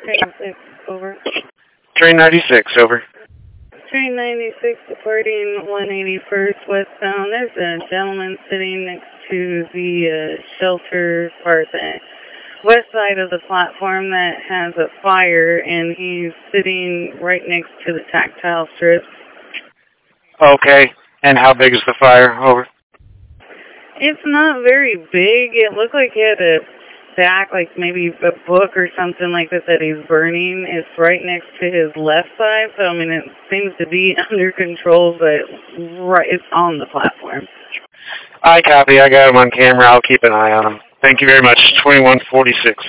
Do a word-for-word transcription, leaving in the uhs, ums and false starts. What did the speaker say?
Train over. Train ninety-six, over. Train ninety-six departing one eighty-first westbound. There's a gentleman sitting next to the uh, shelter part, the west side of the platform that has a fire, and he's sitting right next to the tactile strip. Okay. And how big is the fire? Over. It's not very big. It looked like he had a back, like maybe a book or something like that that he's burning. It's right next to his left side, so I mean it seems to be under control, but right, it's on the platform. I copy. I got him on camera. I'll keep an eye on him. Thank you very much. twenty-one forty-six.